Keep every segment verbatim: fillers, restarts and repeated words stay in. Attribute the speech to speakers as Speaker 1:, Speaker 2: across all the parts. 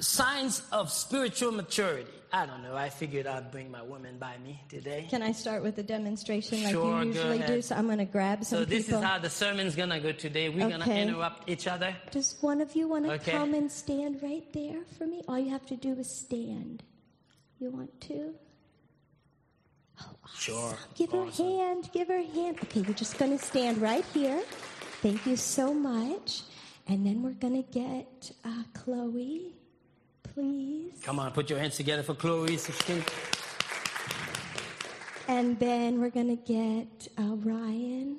Speaker 1: signs of spiritual maturity. I don't know. I figured I'd bring my woman by me today.
Speaker 2: Can I start with a demonstration like
Speaker 1: Sure,
Speaker 2: you usually
Speaker 1: go
Speaker 2: do?
Speaker 1: ahead.
Speaker 2: So I'm going to grab some
Speaker 1: So this
Speaker 2: people.
Speaker 1: is how the sermon's going to go today. We're going to
Speaker 2: Okay.
Speaker 1: interrupt each other.
Speaker 2: Does one of you want to
Speaker 1: Okay.
Speaker 2: come and stand right there for me? All you have to do is stand. You want to? Oh, awesome.
Speaker 1: Sure.
Speaker 2: Give her
Speaker 1: Awesome.
Speaker 2: a hand. Give her a hand. Okay, we're just going to stand right here. Thank you so much. And then we're going to get uh, Chloe, please.
Speaker 1: Come on, put your hands together for Chloe. sixteen.
Speaker 2: And then we're going to get uh, Ryan.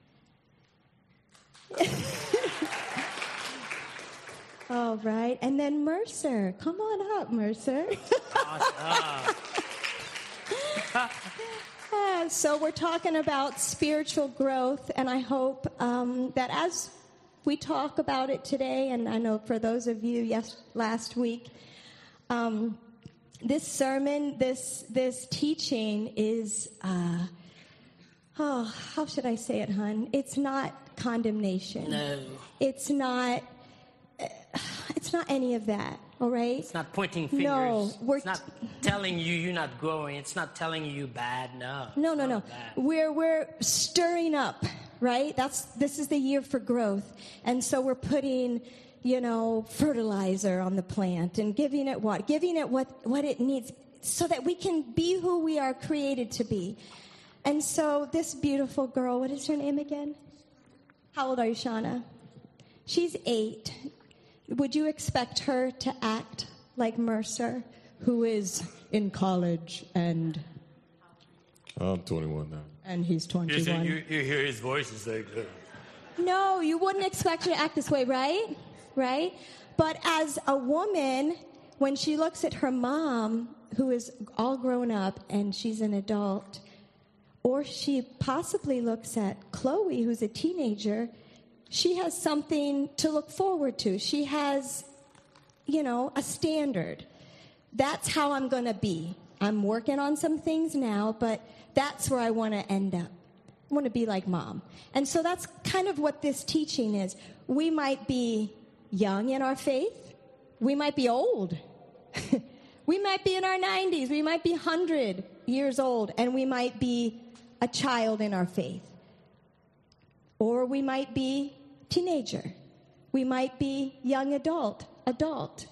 Speaker 2: All right. And then Mercer. Come on up, Mercer.
Speaker 1: Awesome.
Speaker 2: Uh, so we're talking about spiritual growth, and I hope um, that as we talk about it today, and I know for those of you yes, last week, um, this sermon, this this teaching is, uh, oh, how should I say it, hon? It's not condemnation.
Speaker 1: No.
Speaker 2: It's not. Uh, it's not any of that. All right.
Speaker 1: It's not pointing fingers.
Speaker 2: No, we're
Speaker 1: it's not telling you you're not growing. It's not telling you you're bad. No.
Speaker 2: No,
Speaker 1: it's
Speaker 2: no,
Speaker 1: not
Speaker 2: no.
Speaker 1: bad.
Speaker 2: We're we're stirring up, right? That's this is the year for growth, and so we're putting, you know, fertilizer on the plant and giving it what, giving it what what it needs, so that we can be who we are created to be. And so this beautiful girl, what is her name again? How old are you, Shauna? She's eight. Would you expect her to act like Mercer, who is in college and
Speaker 3: I'm twenty-one now.
Speaker 2: and he's
Speaker 1: You,
Speaker 2: twenty-one?
Speaker 1: you, you hear his voice. It's like, uh,
Speaker 2: No, you wouldn't expect her to act this way, right? Right? But as a woman, when she looks at her mom, who is all grown up and she's an adult, or she possibly looks at Chloe, who's a teenager, she has something to look forward to. She has, you know, a standard. That's how I'm going to be. I'm working on some things now, but that's where I want to end up. I want to be like mom. And so that's kind of what this teaching is. We might be young in our faith. We might be old. We might be in our nineties. We might be one hundred years old, and we might be a child in our faith. Or we might be teenager. We might be young adult, adult.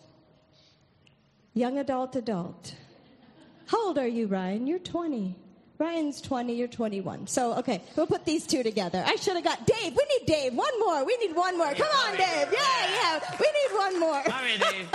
Speaker 2: Young adult, adult. How old are you, Ryan? You're twenty. Ryan's twenty, you're twenty-one. So, okay, we'll put these two together. I should have got Dave. We need Dave. One more. We need one more. Come on, Dave. Yeah, yeah. We need one more.
Speaker 1: all right, Dave.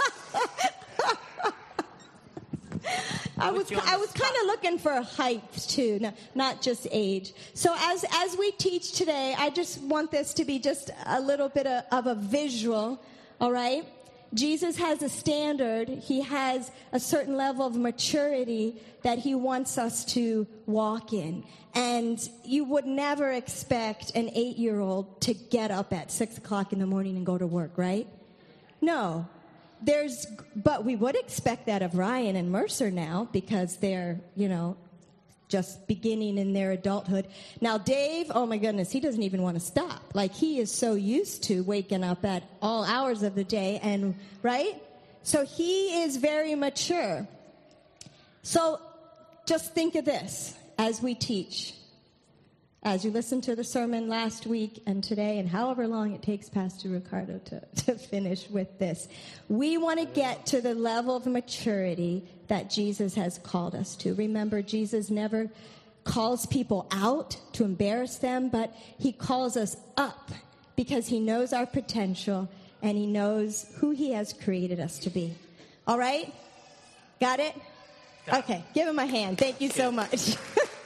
Speaker 2: I was
Speaker 1: Put you on
Speaker 2: I
Speaker 1: the
Speaker 2: was
Speaker 1: spot.
Speaker 2: kind of looking for height too, no, not just age. So as as we teach today, I just want this to be just a little bit of, of a visual. All right, Jesus has a standard. He has a certain level of maturity that he wants us to walk in. And you would never expect an eight-year-old to get up at six o'clock in the morning and go to work, right? No. There's, but we would expect that of Ryan and Mercer now, because they're, you know, just beginning in their adulthood. Now, Dave, oh my goodness, he doesn't even want to stop. Like, he is so used to waking up at all hours of the day, and, right? So he is very mature. So just think of this as we teach. As you listen to the sermon last week and today, and however long it takes Pastor Ricardo to, to finish with this, we want to get to the level of maturity that Jesus has called us to. Remember, Jesus never calls people out to embarrass them, but he calls us up because he knows our potential and he knows who he has created us to be. All right? Got it? Okay, give him a hand. Thank you so much.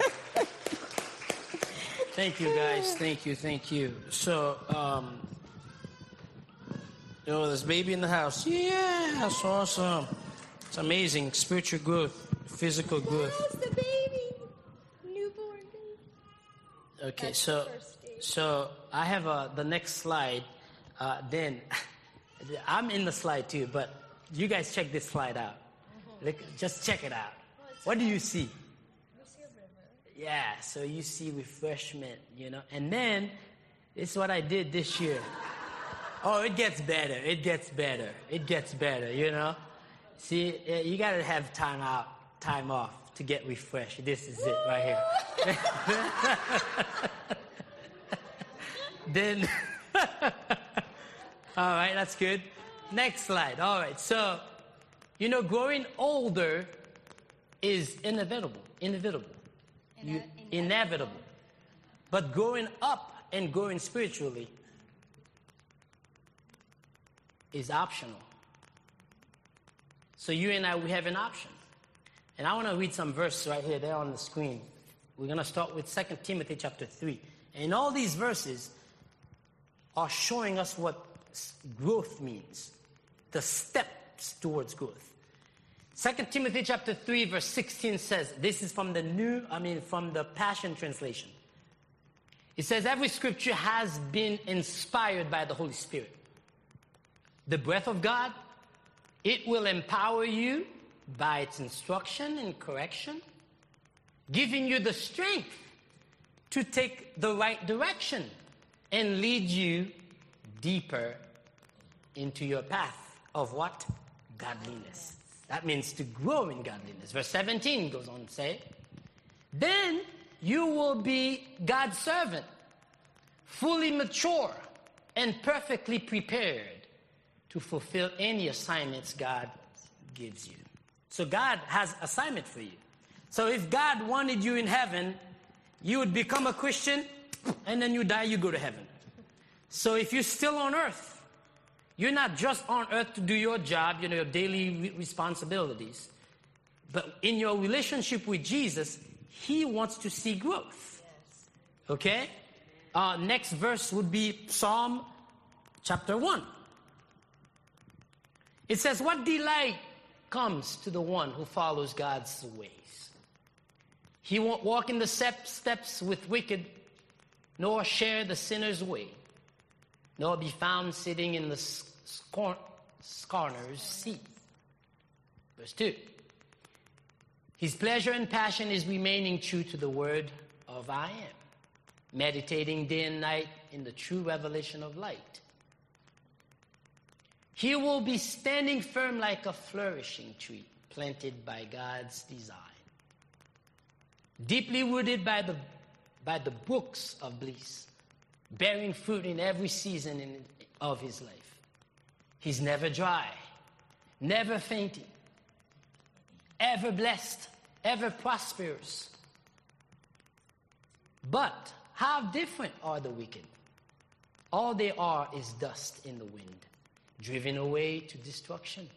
Speaker 1: Thank you, guys. Thank you, thank you. So, um, you know, there's baby in the house. Yeah, that's awesome. It's amazing. Spiritual growth, physical growth.
Speaker 2: How's the baby? Newborn baby.
Speaker 1: Okay,
Speaker 2: That's
Speaker 1: so
Speaker 2: the first stage.
Speaker 1: so I have uh, the next slide. Uh, then I'm in the slide too, but you guys check this slide out. Look, just check it out. What do you see? Yeah, so you see refreshment, you know. And then, this is what I did this year. Oh, it gets better. It gets better. It gets better, you know. See, uh, you got to have time out, time off to get refreshed. This is it right here. Then, all right, that's good. Next slide. All right, so, you know, growing older is inevitable, inevitable,
Speaker 2: Ine-
Speaker 1: you, inevitable. But growing up and growing spiritually is optional. So you and I, we have an option. And I want to read some verses right here, there on the screen. We're going to start with Second Timothy chapter three. And all these verses are showing us what growth means, the steps towards growth. Second Timothy chapter three, verse sixteen says, this is from the new, I mean, from the Passion Translation. It says, every scripture has been inspired by the Holy Spirit. The breath of God, it will empower you by its instruction and correction, giving you the strength to take the right direction and lead you deeper into your path of what? Godliness. That means to grow in godliness. Verse seventeen goes on to say, then you will be God's servant, fully mature and perfectly prepared to fulfill any assignments God gives you. So God has assignment for you. So if God wanted you in heaven, you would become a Christian, and then you die, you go to heaven. So if you're still on earth, you're not just on earth to do your job, you know, your daily re- responsibilities. But in your relationship with Jesus, he wants to see growth. Okay? Uh, next verse would be Psalm chapter one. It says, what delight comes to the one who follows God's ways? He won't walk in the steps with wicked, nor share the sinner's way, nor be found sitting in the scorn, scorner's seat. Verse two. His pleasure and passion is remaining true to the word of I am, meditating day and night in the true revelation of light. He will be standing firm like a flourishing tree planted by God's design, deeply rooted by the, by the brooks of bliss, bearing fruit in every season in, of his life. He's never dry, never fainting, ever blessed, ever prosperous. But how different are the wicked? All they are is dust in the wind, driven away to destruction.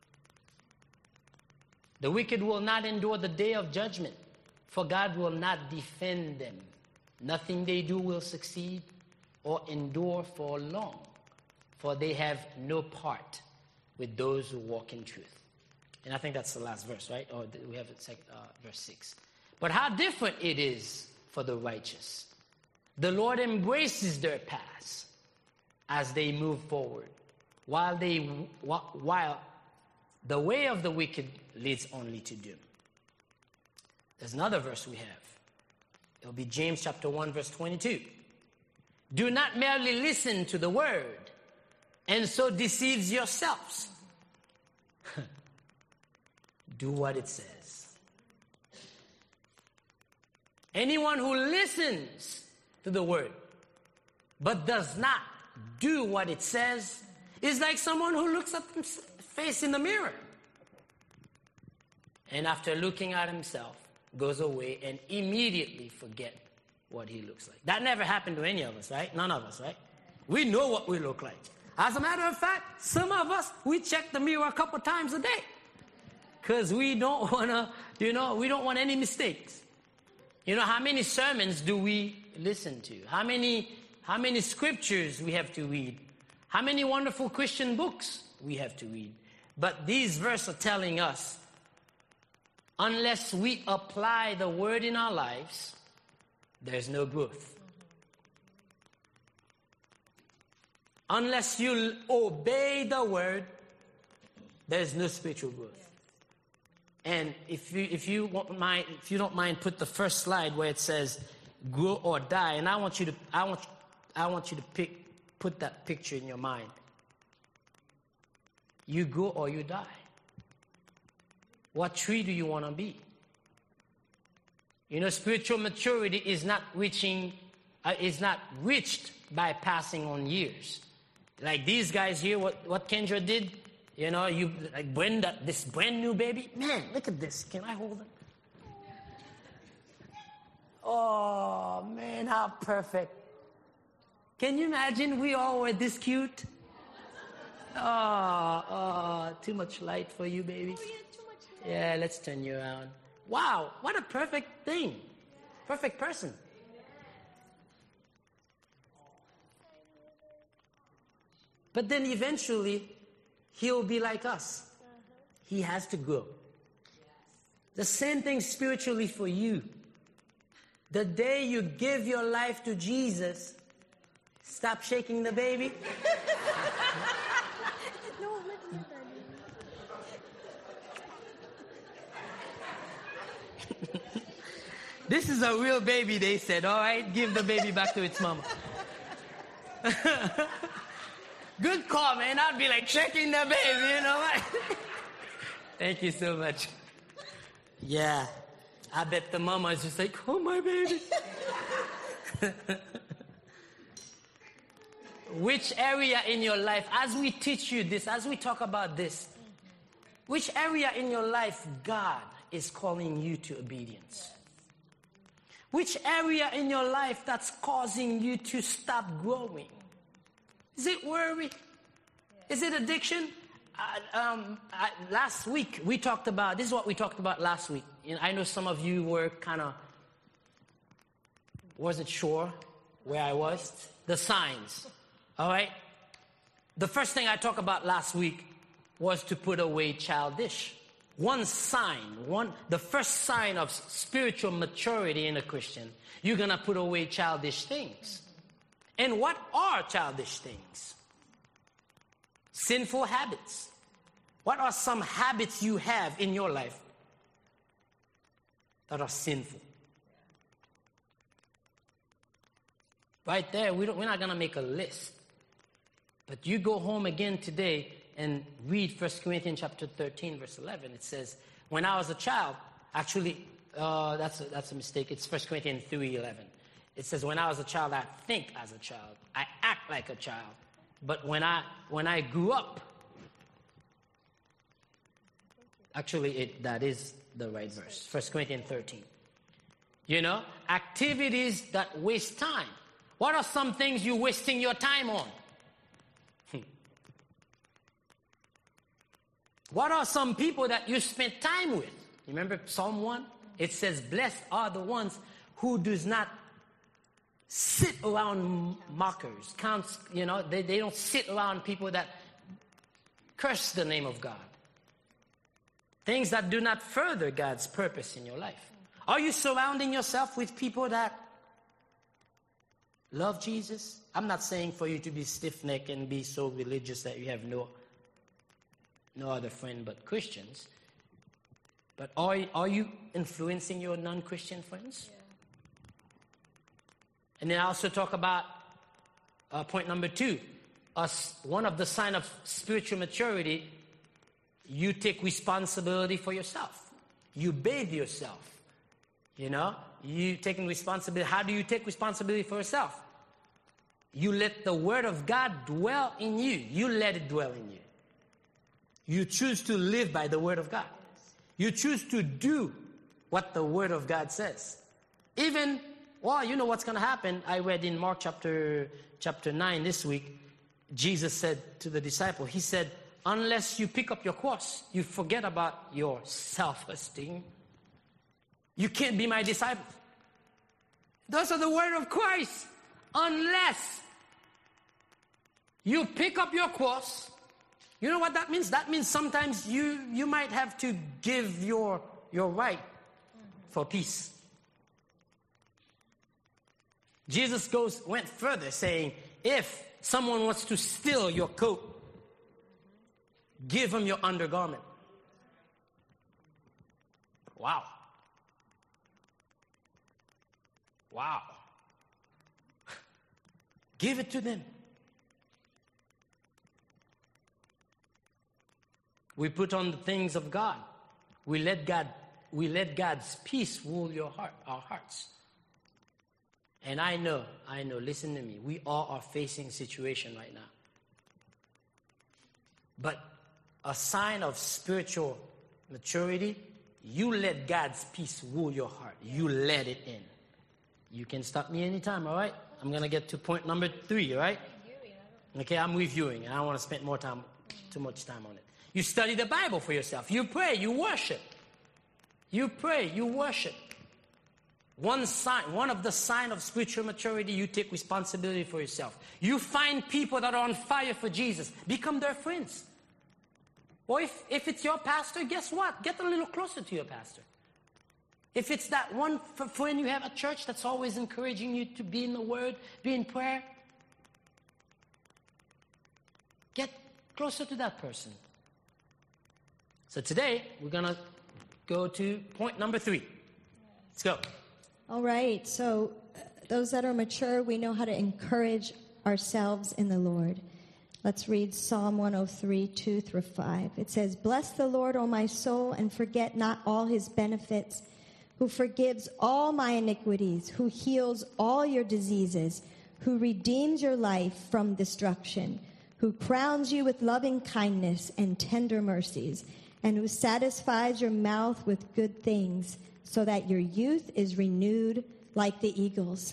Speaker 1: The wicked will not endure the day of judgment, for God will not defend them. Nothing they do will succeed or endure for long, for they have no part with those who walk in truth. And I think that's the last verse, right? Or we have it, uh, verse six. But how different it is for the righteous. The Lord embraces their paths as they move forward, while they while the way of the wicked leads only to doom. There's another verse we have. It'll be James chapter one, verse twenty-two. Do not merely listen to the word, and so deceive yourselves. Do what it says. Anyone who listens to the word, but does not do what it says, is like someone who looks at his face in the mirror, and after looking at himself, goes away and immediately forget what he looks like. That never happened to any of us, right? None of us, right? We know what we look like. As a matter of fact, some of us, we check the mirror a couple times a day because we don't want to, you know, we don't want any mistakes. You know, how many sermons do we listen to? How many, how many scriptures we have to read? How many wonderful Christian books we have to read? But these verses are telling us, unless we apply the word in our lives, there's no growth. Unless you obey the word, there's no spiritual growth. And if you if you won't mind, if you don't mind, put the first slide where it says "grow or die," and I want you to I want I want you to pick put that picture in your mind. You grow or you die. What tree do you want to be? You know, spiritual maturity is not reaching, uh, is not reached by passing on years. Like these guys here, what, what Kendra did, you know, you like Brenda, this brand new baby. Man, look at this. Can I hold it? Oh, man, how perfect. Can you imagine we all were this cute? Oh, oh, too much light for you, baby.
Speaker 2: Oh, yeah, too much hair.
Speaker 1: Yeah, let's turn you around. Wow, what a perfect thing. Perfect person. But then eventually, he'll be like us. He has to grow. The same thing spiritually for you. The day you give your life to Jesus, stop shaking the baby.
Speaker 2: No, let me
Speaker 1: This is a real baby, they said. All right, give the baby back to its mama. Good call, man. I'd be like checking the baby, you know what? Thank you so much. Yeah, I bet the mama is just like, oh, my baby. Which area in your life, as we teach you this, as we talk about this, which area in your life God is calling you to obedience? Which area in your life that's causing you to stop growing? Is it worry? Is it addiction? Uh, um, uh, last week we talked about, this is what we talked about last week. You know, I know some of you were kind of, wasn't sure where I was. The signs, all right? The first thing I talked about last week was to put away childish. One sign, one, the first sign of spiritual maturity in a Christian, you're going to put away childish things. And what are childish things? Sinful habits. What are some habits you have in your life that are sinful? Right there, we don't, we're not going to make a list. But you go home again today and read First Corinthians chapter thirteen, verse eleven. It says, when I was a child, actually, uh, that's, a, that's a mistake. It's First Corinthians three eleven. It says, when I was a child, I think as a child. I act like a child. But when I, when I grew up, actually, it, that is the right verse. First Corinthians thirteen. You know, activities that waste time. What are some things you're wasting your time on? What are some people that you spent time with? You remember Psalm one? It says, blessed are the ones who does not sit around mockers. Counts, you know, they, they don't sit around people that curse the name of God. Things that do not further God's purpose in your life. Are you surrounding yourself with people that love Jesus? I'm not saying for you to be stiff-necked and be so religious that you have no no other friend but Christians. But are, are you influencing your non-Christian friends? Yeah. And then I also talk about uh, point number two. Us, one of the signs of spiritual maturity, you take responsibility for yourself. You bathe yourself. You know, you taking responsibility. How do you take responsibility for yourself? You let the word of God dwell in you. You let it dwell in you. You choose to live by the word of God. You choose to do what the word of God says. Even, well, you know what's going to happen. I read in Mark chapter, chapter nine this week, Jesus said to the disciple, he said, unless you pick up your cross, you forget about your self-esteem. You can't be my disciple. Those are the word of Christ. Unless you pick up your cross. You know what that means? That means sometimes you, you might have to give your, your right for peace. Jesus goes went further saying, if someone wants to steal your coat, give him your undergarment. Wow. Wow. Give it to them. We put on the things of God. we let God, we let God's peace rule your heart, our hearts. And I know, I know, listen to me, we all are facing a situation right now. But a sign of spiritual maturity, you let God's peace rule your heart. You let it in. You can stop me anytime, all right? I'm going to get to point number three, all right? Okay, I'm reviewing, and I don't want to spend more time, too much time on it. You study the Bible for yourself. You pray, you worship. You pray, you worship. One sign, one of the signs of spiritual maturity, you take responsibility for yourself. You find people that are on fire for Jesus. Become their friends. Or if, if it's your pastor, guess what? Get a little closer to your pastor. If it's that one friend you have at church that's always encouraging you to be in the Word, be in prayer, get closer to that person. So today, we're going to go to point number three. Let's go.
Speaker 2: All right, so uh, those that are mature, we know how to encourage ourselves in the Lord. Let's read Psalm one oh three, two through five. It says, "Bless the Lord, O my soul, and forget not all his benefits, who forgives all my iniquities, who heals all your diseases, who redeems your life from destruction, who crowns you with loving kindness and tender mercies, and who satisfies your mouth with good things, so that your youth is renewed like the eagles."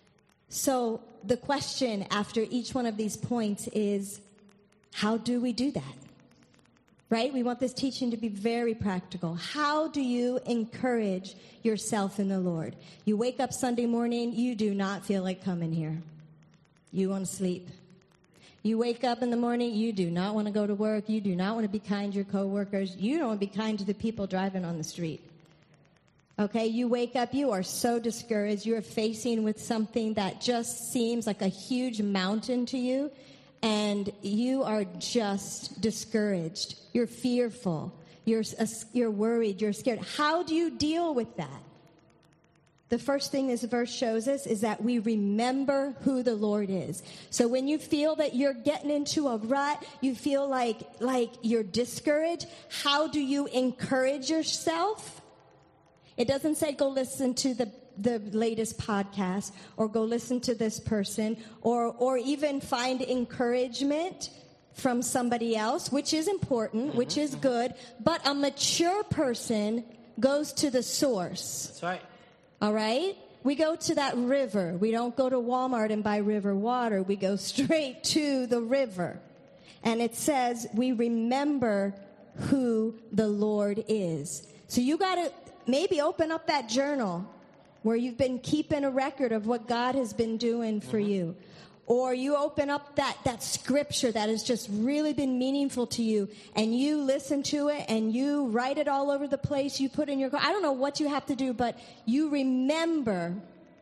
Speaker 2: So the question after each one of these points is, how do we do that? Right? We want this teaching to be very practical. How do you encourage yourself in the Lord? You wake up Sunday morning, you do not feel like coming here. You want to sleep. You wake up in the morning, you do not want to go to work. You do not want to be kind to your coworkers. You don't want to be kind to the people driving on the street. Okay, you wake up, you are so discouraged. You're facing with something that just seems like a huge mountain to you, and you are just discouraged. You're fearful. You're, you're worried. You're scared. How do you deal with that? The first thing this verse shows us is that we remember who the Lord is. So when you feel that you're getting into a rut, you feel like, like you're discouraged, how do you encourage yourself? It doesn't say go listen to the, the latest podcast or go listen to this person or, or even find encouragement from somebody else, which is important, mm-hmm, which is mm-hmm. good. But a mature person goes to the source.
Speaker 1: That's right.
Speaker 2: All right? We go to that river. We don't go to Walmart and buy river water. We go straight to the river. And it says we remember who the Lord is. So you got to maybe open up that journal where you've been keeping a record of what God has been doing for mm-hmm. you. Or you open up that, that scripture that has just really been meaningful to you, and you listen to it, and you write it all over the place. You put in your car. I don't know what you have to do, but you remember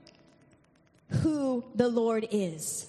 Speaker 2: who the Lord is.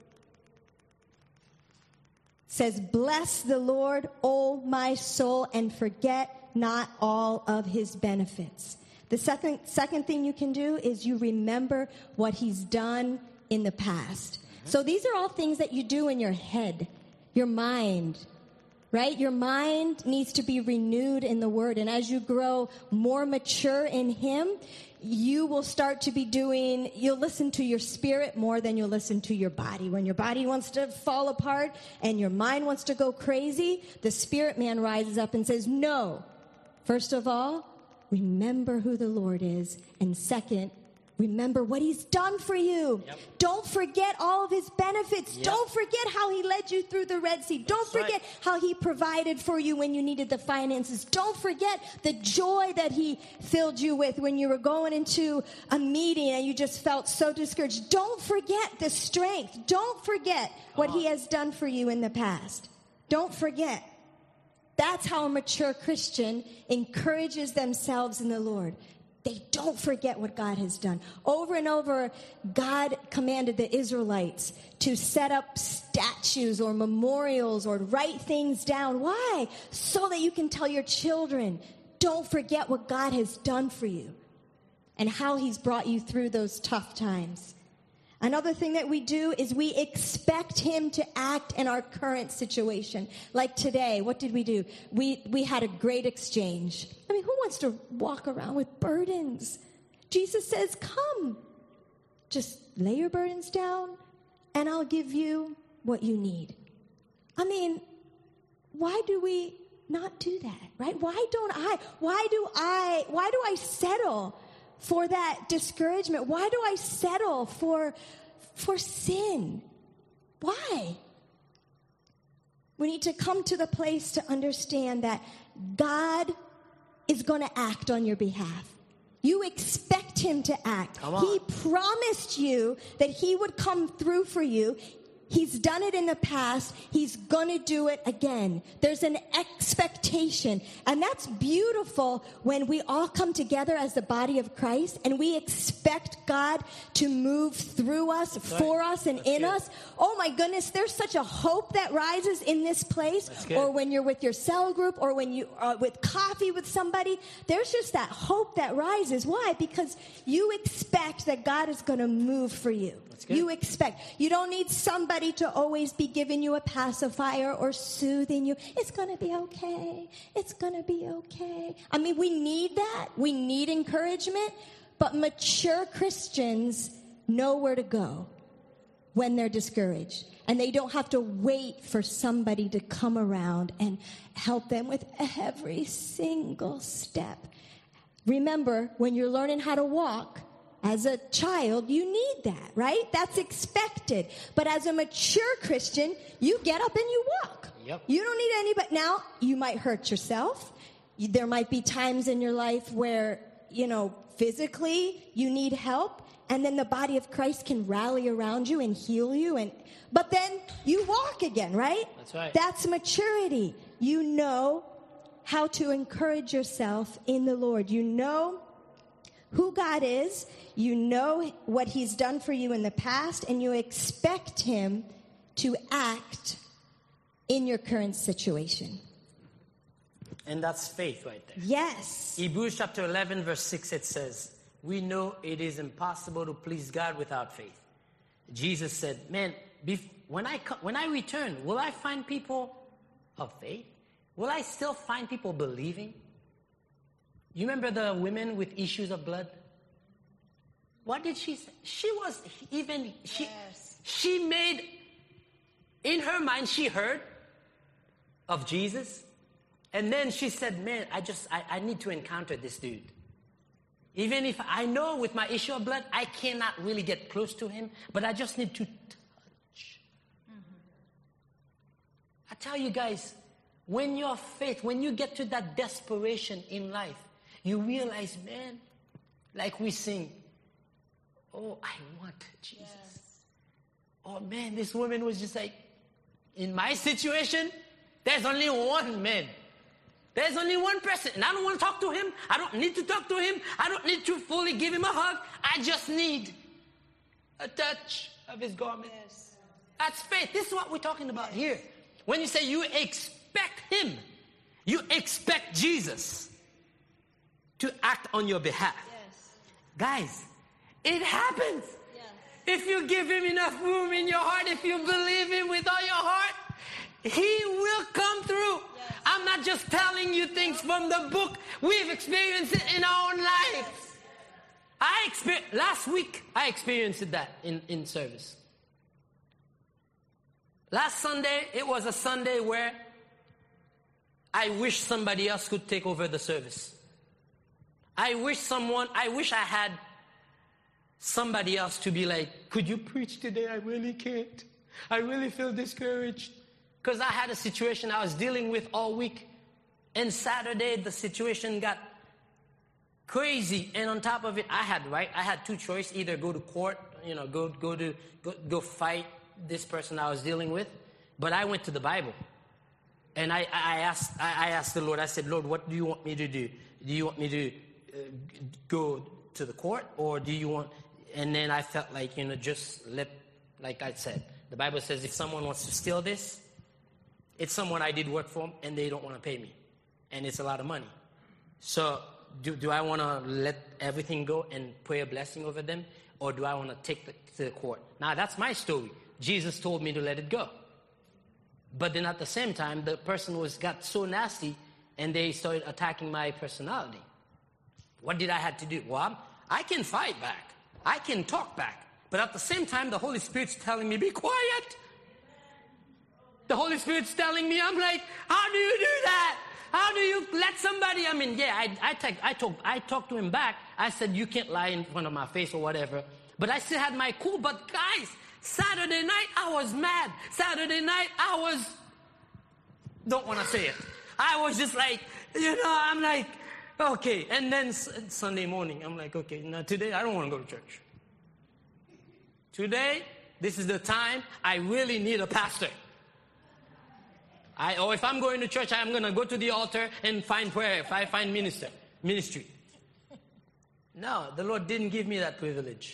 Speaker 2: It says, "Bless the Lord, O my soul, and forget not all of his benefits." The second, second thing you can do is you remember what he's done in the past. Mm-hmm. So these are all things that you do in your head, your mind, right? Your mind needs to be renewed in the Word. And as you grow more mature in him, you will start to be doing, you'll listen to your spirit more than you'll listen to your body. When your body wants to fall apart and your mind wants to go crazy, the spirit man rises up and says, no. First of all, remember who the Lord is. And second, remember what he's done for you. Yep. Don't forget all of his benefits. Yep. Don't forget how he led you through the Red Sea. That's Don't forget right. how he provided for you when you needed the finances. Don't forget the joy that he filled you with when you were going into a meeting and you just felt so discouraged. Don't forget the strength. Don't forget what he has done for you in the past. Don't forget. That's how a mature Christian encourages themselves in the Lord. They don't forget what God has done. Over and over, God commanded the Israelites to set up statues or memorials or write things down. Why? So that you can tell your children, don't forget what God has done for you and how he's brought you through those tough times. Another thing that we do is we expect him to act in our current situation. Like today, what did we do? We we had a great exchange. I mean, who wants to walk around with burdens. Jesus says, come. Just lay your burdens down, and I'll give you what you need. I mean, why do we not do that, right? Why don't I, why do I, why do I settle for that discouragement? Why do I settle for, for sin? Why? We need to come to the place to understand that God is going to act on your behalf. You expect him to act. He promised you that he would come through for you. He's done it in the past. He's going to do it again. There's an expectation. And that's beautiful when we all come together as the body of Christ and we expect God to move through us, that's for right. us, and that's in good. us. Oh my goodness, there's such a hope that rises in this place. Or when you're with your cell group, or when you are with coffee with somebody, there's just that hope that rises. Why? Because you expect that God is going to move for you. You expect. You don't need somebody to always be giving you a pacifier or soothing you. It's going to be okay. It's going to be okay. I mean, we need that. We need encouragement. But mature Christians know where to go when they're discouraged. And they don't have to wait for somebody to come around and help them with every single step. Remember, when you're learning how to walk, as a child, you need that, right? That's expected. But as a mature Christian, you get up and you walk.
Speaker 1: Yep.
Speaker 2: You don't need anybody. Now, you might hurt yourself. You, there might be times in your life where, you know, physically you need help. And then the body of Christ can rally around you and heal you. And but then you walk again, right?
Speaker 1: That's right.
Speaker 2: That's maturity. You know how to encourage yourself in the Lord. You know who God is, you know what he's done for you in the past, and you expect him to act in your current situation.
Speaker 1: And that's faith right there.
Speaker 2: Yes.
Speaker 1: Hebrews chapter eleven, verse six, it says, we know it is impossible to please God without faith. Jesus said, man, when I come, when I return, will I find people of faith? Will I still find people believing? You remember the women with issues of blood? What did she say? She was even, she, yes. she made, in her mind, she heard of Jesus. And then she said, man, I just, I, I need to encounter this dude. Even if I know with my issue of blood, I cannot really get close to him, but I just need to touch. Mm-hmm. I tell you guys, when your faith, when you get to that desperation in life, you realize, man, like we sing, oh, I want Jesus. Yes. Oh, man, this woman was just like, in my situation, there's only one man. There's only one person. And I don't want to talk to him. I don't need to talk to him. I don't need to fully give him a hug. I just need a touch of his garment. Yes. That's faith. This is what we're talking about yes. here. When you say you expect him, you expect Jesus to act on your behalf. Yes. Guys, it happens. Yes. If you give him enough room in your heart, if you believe him with all your heart, he will come through. Yes. I'm not just telling you things from the book. We've experienced it in our own lives. Yes. I experienced, last week, I experienced that in, in service. Last Sunday, it was a Sunday where I wish somebody else could take over the service. I wish someone, I wish I had somebody else to be like, could you preach today? I really can't. I really feel discouraged. Because I had a situation I was dealing with all week. And Saturday, the situation got crazy. And on top of it, I had, right? I had two choices. Either go to court, you know, go, go to, go, go fight this person I was dealing with. But I went to the Bible. And I, I asked, I asked the Lord, I said, Lord, what do you want me to do? Do you want me to uh, go to the court, or do you want, and then I felt like, you know, just let, like I said, the Bible says if someone wants to steal this, it's someone I did work for and they don't want to pay me. And it's a lot of money. So do, do I want to let everything go and pray a blessing over them, or do I want to take it to the court? Now, that's my story. Jesus told me to let it go. But then at the same time, the person was got so nasty and they started attacking my personality. What did I have to do? Well, I can fight back. I can talk back. But at the same time, the Holy Spirit's telling me, be quiet. The Holy Spirit's telling me, I'm like, how do you do that? How do you let somebody, I mean, yeah, I, I, take, I, talk, I talked to him back. I said, you can't lie in front of my face or whatever. But I still had my cool. But guys, Saturday night, I was mad. Saturday night, I was, don't want to say it. I was just like, you know, I'm like, okay. And then Sunday morning, I'm like, okay, now today, I don't want to go to church. Today, this is the time I really need a pastor. I, or if I'm going to church, I'm going to go to the altar and find prayer, if I find minister, ministry. No, the Lord didn't give me that privilege.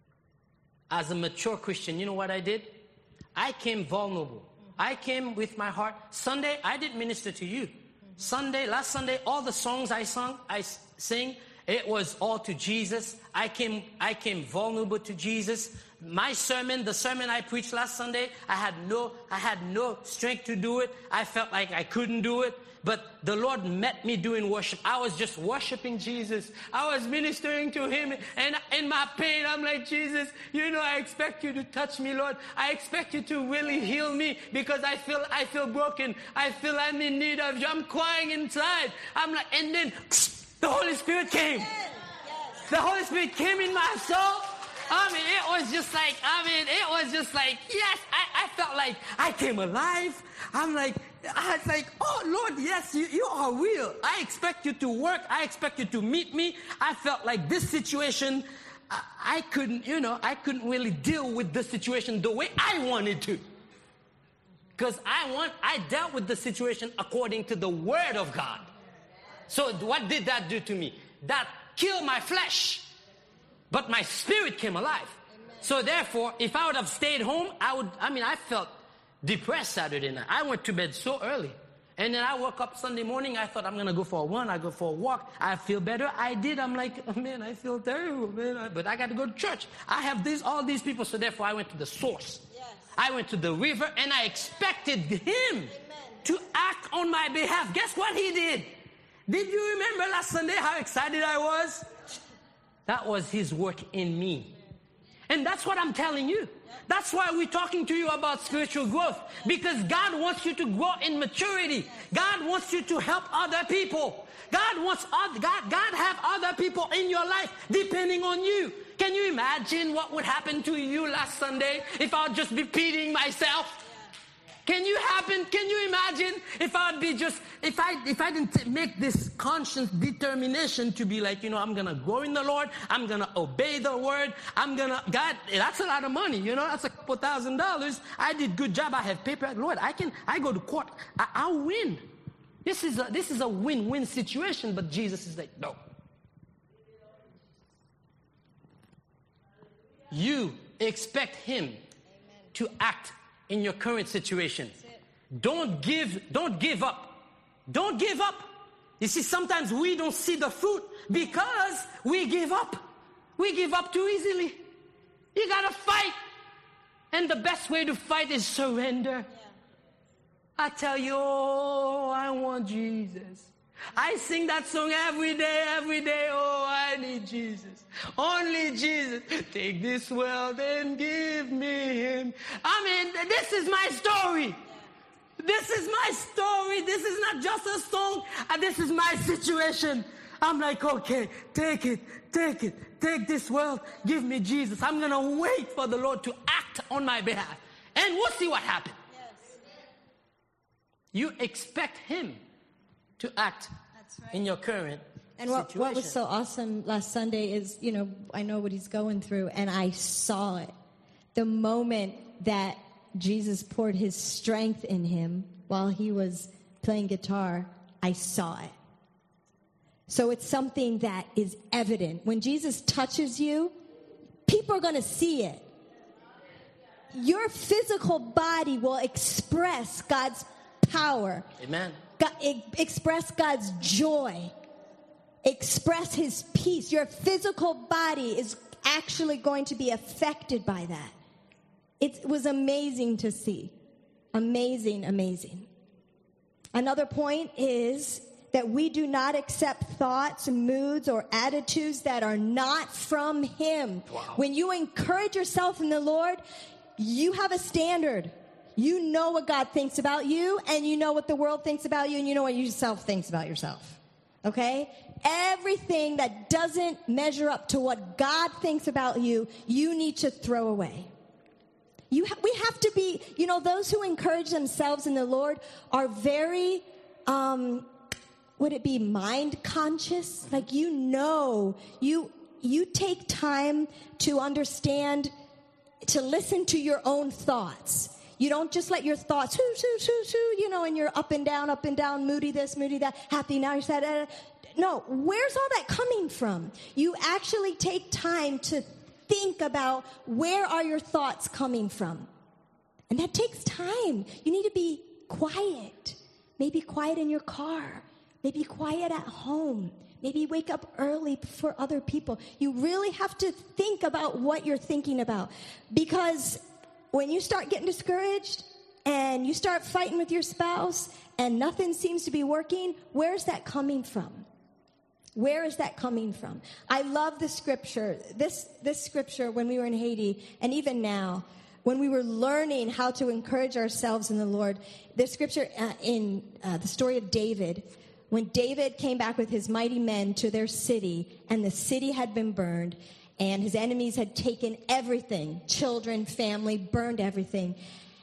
Speaker 1: As a mature Christian, you know what I did? I came vulnerable. I came with my heart. Sunday, I didn't minister to you. Sunday, last Sunday, all the songs I sung, I sing, it was all to Jesus. I came, I came vulnerable to Jesus. My sermon, the sermon I preached last Sunday, I had no, I had no strength to do it. I felt like I couldn't do it. But the Lord met me doing worship. I was just worshiping Jesus. I was ministering to Him. And in my pain, I'm like, Jesus, you know, I expect you to touch me, Lord. I expect you to really heal me because I feel, I feel broken. I feel I'm in need of you. I'm crying inside. I'm like, and then the Holy Spirit came. The Holy Spirit came in my soul. I mean, it was just like, I mean, it was just like, yes, I, I felt like I came alive. I'm like, I was like, oh, Lord, yes, you, you are real. I expect you to work. I expect you to meet me. I felt like this situation, I, I couldn't, you know, I couldn't really deal with the situation the way I wanted to. Because I want, I dealt with the situation according to the Word of God. So what did that do to me? That killed my flesh. But my spirit came alive. Amen. So therefore, if I would have stayed home, I would, I mean, I felt depressed Saturday night. I went to bed so early. And then I woke up Sunday morning. I thought, I'm going to go for a run. I go for a walk. I feel better. I did. I'm like, oh, man, I feel terrible, man. But I got to go to church. I have these, all these people. So therefore, I went to the source. Yes. I went to the river and I expected Him Amen. To act on my behalf. Guess what He did? Did you remember last Sunday how excited I was? That was His work in me. And that's what I'm telling you. That's why we're talking to you about spiritual growth. Because God wants you to grow in maturity. God wants you to help other people. God wants other, God, God have other people in your life depending on you. Can you imagine what would happen to you last Sunday if I would just be repeating myself? Can you happen? Can you imagine if I'd be just, if I if I didn't make this conscious determination to be like, you know, I'm going to grow in the Lord. I'm going to obey the word. I'm going to, God, that's a lot of money. You know, that's a couple thousand dollars. I did good job. I have paper. Lord, I can, I go to court. I, I'll win. This is a, this is a win-win situation. But Jesus is like, no. You expect Him to act in your current situation. Don't give, don't give up. Don't give up. You see, sometimes we don't see the fruit because we give up. We give up too easily. You gotta fight. And the best way to fight is surrender. Yeah. I tell you, oh, I want Jesus. I sing that song every day, every day. Oh, I need Jesus. Only Jesus. Take this world and give me Him. I mean, this is my story. This is my story. This is not just a song. This is my situation. I'm like, okay, take it, take it. Take this world. Give me Jesus. I'm going to wait for the Lord to act on my behalf. And we'll see what happens. Yes. You expect Him to act right. in your current
Speaker 2: and what,
Speaker 1: situation.
Speaker 2: What was so awesome last Sunday is, you know, I know what he's going through, and I saw it. The moment that Jesus poured His strength in him while he was playing guitar, I saw it. So it's something that is evident. When Jesus touches you, people are going to see it. Your physical body will express God's power.
Speaker 1: Amen.
Speaker 2: God, express God's joy. Express His peace. Your physical body is actually going to be affected by that. It was amazing to see. Amazing, amazing. Another point is that we do not accept thoughts, moods, or attitudes that are not from Him.
Speaker 1: Wow.
Speaker 2: When you encourage yourself in the Lord, you have a standard. You know what God thinks about you, and you know what the world thinks about you, and you know what yourself thinks about yourself. Okay? Everything that doesn't measure up to what God thinks about you, you need to throw away. You ha- we have to be, you know, those who encourage themselves in the Lord are very, um, would it be mind conscious? Like, you know, you you take time to understand, to listen to your own thoughts. You don't just let your thoughts, shoo, shoo, shoo, shoo, you know, and you're up and down, up and down, moody this, moody that, happy now, you're sad. Uh, no, where's all that coming from? You actually take time to think about, where are your thoughts coming from? And that takes time. You need to be quiet. Maybe quiet in your car. Maybe quiet at home. Maybe wake up early for other people. You really have to think about what you're thinking about. Because when you start getting discouraged and you start fighting with your spouse and nothing seems to be working, where's that coming from? Where is that coming from? I love the scripture. This this scripture, when we were in Haiti, and even now, when we were learning how to encourage ourselves in the Lord, the scripture uh, in uh, the story of David, when David came back with his mighty men to their city, and the city had been burned, and his enemies had taken everything, children, family, burned everything,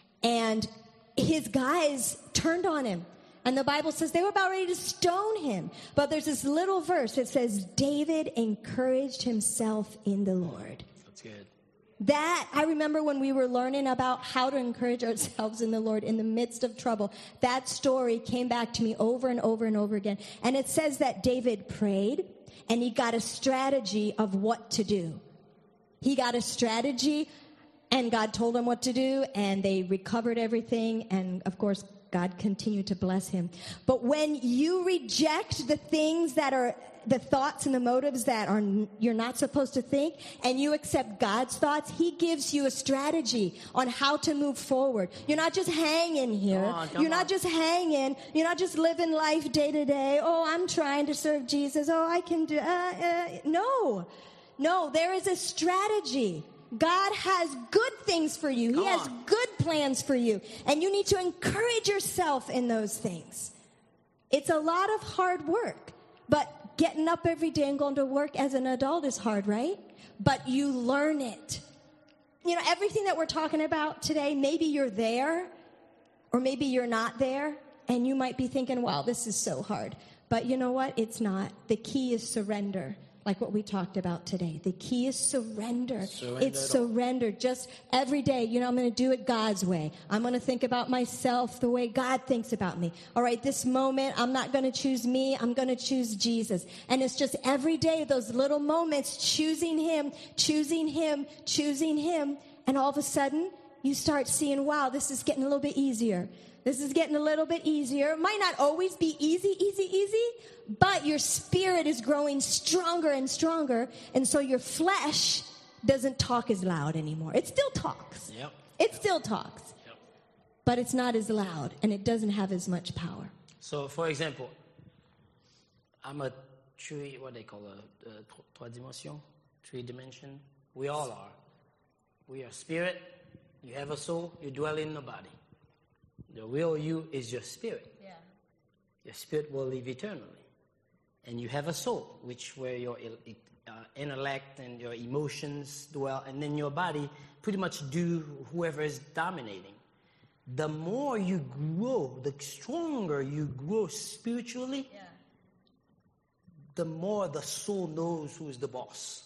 Speaker 2: and his guys turned on him. And the Bible says they were about ready to stone him. But there's this little verse that says, David encouraged himself in the Lord.
Speaker 1: That's good.
Speaker 2: That, I remember when we were learning about how to encourage ourselves in the Lord in the midst of trouble, that story came back to me over and over and over again. And it says that David prayed, and he got a strategy of what to do. He got a strategy, and God told him what to do, and they recovered everything, and of course, God continued to bless him. But when you reject the things that are the thoughts and the motives that are you're not supposed to think, and you accept God's thoughts, He gives you a strategy on how to move forward. You're not just hanging here.
Speaker 1: Come on, come
Speaker 2: you're not
Speaker 1: on.
Speaker 2: just hanging. You're not just living life day to day. Oh, I'm trying to serve Jesus. Oh, I can do. Uh, uh, no, no. There is a strategy. God has good things for you.
Speaker 1: Come
Speaker 2: he has
Speaker 1: on.
Speaker 2: good plans for you. And you need to encourage yourself in those things. It's a lot of hard work. But getting up every day and going to work as an adult is hard, right? But you learn it. You know, everything that we're talking about today, maybe you're there or maybe you're not there. And you might be thinking, wow, this is so hard. But you know what? It's not. The key is surrender. Like what we talked about today. The key is surrender.
Speaker 1: Surrender
Speaker 2: It's
Speaker 1: it all.
Speaker 2: surrender. Just every day, you know, I'm going to do it God's way. I'm going to think about myself the way God thinks about me. All right, this moment, I'm not going to choose me. I'm going to choose Jesus. And it's just every day, those little moments, choosing Him, choosing Him, choosing Him. And all of a sudden, you start seeing, wow, this is getting a little bit easier. This is getting a little bit easier. It might not always be easy, easy, easy, but your spirit is growing stronger and stronger, and so your flesh doesn't talk as loud anymore. It still talks.
Speaker 1: Yep.
Speaker 2: It still talks,
Speaker 1: Yep.
Speaker 2: but it's not as loud, and it doesn't have as much power.
Speaker 1: So, for example, I'm a three, what they call a, a trois dimension, three dimension. We all are. We are spirit. You have a soul. You dwell in the body. The real you is your spirit.
Speaker 2: Yeah.
Speaker 1: Your spirit will live eternally. And you have a soul, which where your uh, intellect and your emotions dwell, and then your body pretty much do whoever is dominating. The more you grow, the stronger you grow spiritually,
Speaker 2: Yeah.
Speaker 1: the more the soul knows who's the boss.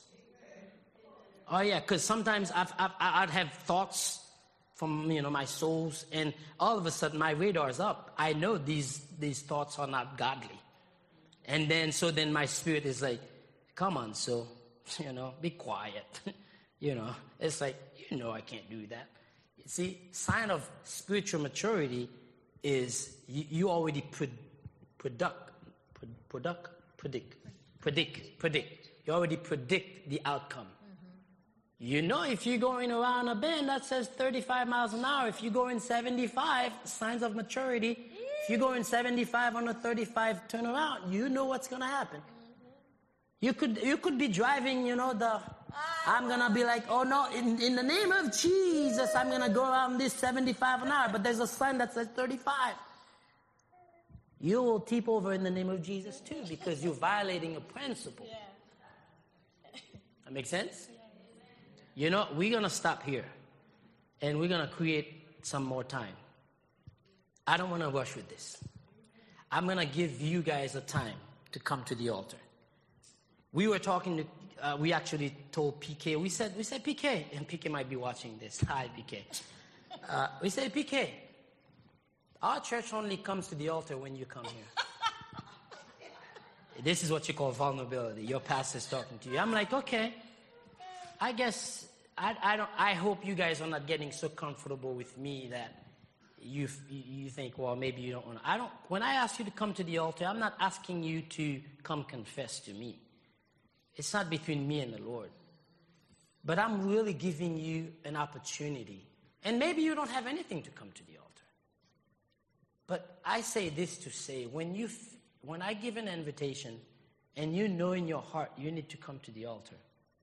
Speaker 1: Oh yeah, because sometimes I've, I've, I'd have thoughts from, you know, my souls, and all of a sudden my radar is up. I know these these thoughts are not godly. And then, so then my spirit is like, come on, so, you know, be quiet. You know, it's like, you know I can't do that. You see, sign of spiritual maturity is you, you already pre- product, pre- product, predict, predict, predict. You already predict the outcome. You know, if you're going around a bend that says thirty-five miles an hour, if you're going seventy-five, signs of maturity, If you're going seventy-five on a thirty-five, turn around. You know what's going to happen. You could you could be driving, you know, the, I'm going to be like, oh no, in, in the name of Jesus, I'm going to go around this seventy-five an hour. But there's a sign that says thirty-five. You will tip over in the name of Jesus too, because you're violating a principle. That makes sense? You know, we're going to stop here. And we're going to create some more time. I don't want to rush with this. I'm going to give you guys a time to come to the altar. We were talking to, uh, we actually told P K, we said, we said, P K, and P K might be watching this. Hi, P K. Uh, we said, P K, our church only comes to the altar when you come here. This is what you call vulnerability. Your pastor's talking to you. I'm like, okay, I guess, I, I don't, I hope you guys are not getting so comfortable with me that you, you think, well, maybe you don't want to. I don't, when I ask you to come to the altar, I'm not asking you to come confess to me. It's not between me and the Lord. But I'm really giving you an opportunity. And maybe you don't have anything to come to the altar. But I say this to say, when you, when I give an invitation and you know in your heart you need to come to the altar,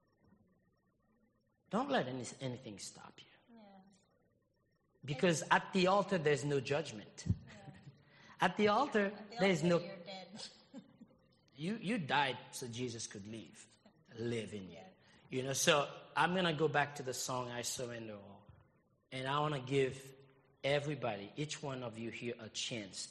Speaker 1: don't let any, anything stop you. Yeah. Because at the altar, there's no judgment. Yeah. At the altar, at the there's altar, no... You're dead. you, you died so Jesus could live, live in you. Yeah. You know, so I'm going to go back to the song, I Surrender All. And I want to give everybody, each one of you here, a chance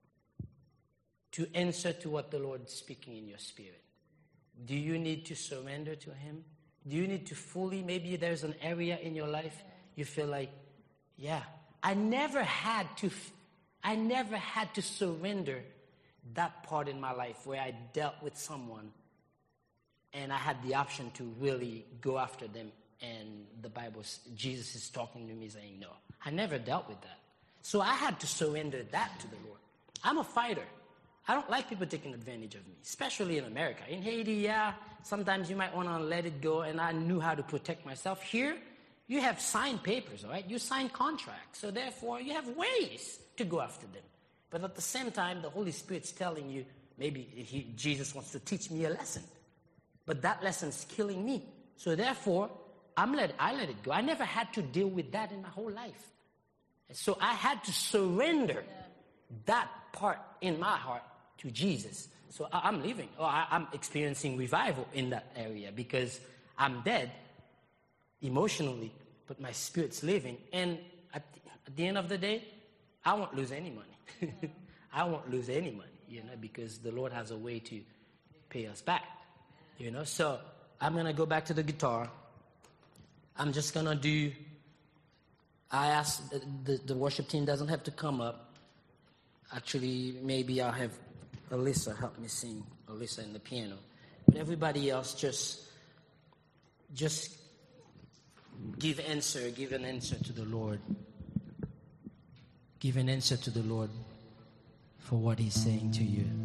Speaker 1: to answer to what the Lord is speaking in your spirit. Do you need to surrender to Him? Do you need to fully, maybe there's an area in your life you feel like, yeah, I never had to, I never had to surrender that part in my life where I dealt with someone and I had the option to really go after them. And the Bible, Jesus is talking to me saying, no, I never dealt with that. So I had to surrender that to the Lord. I'm a fighter. I don't like people taking advantage of me, especially in America. In Haiti, yeah, sometimes you might want to let it go, and I knew how to protect myself. Here, you have signed papers, all right? You sign contracts, so therefore you have ways to go after them. But at the same time, the Holy Spirit's telling you, maybe he, Jesus wants to teach me a lesson. But that lesson's killing me. So therefore, I'm let, I let it go. I never had to deal with that in my whole life. And so I had to surrender yeah. that part in my heart to Jesus. So I, I'm leaving. Or I, I'm experiencing revival in that area because I'm dead emotionally, but my spirit's living. And at the, at the end of the day, I won't lose any money. Yeah. I won't lose any money, you know, because the Lord has a way to pay us back, you know. So I'm going to go back to the guitar. I'm just going to do, I asked, the, the, the worship team doesn't have to come up. Actually, maybe I'll have Alyssa help me sing, Alyssa in the piano. But everybody else just, just give answer, give an answer to the Lord. Give an answer to the Lord for what He's saying to you.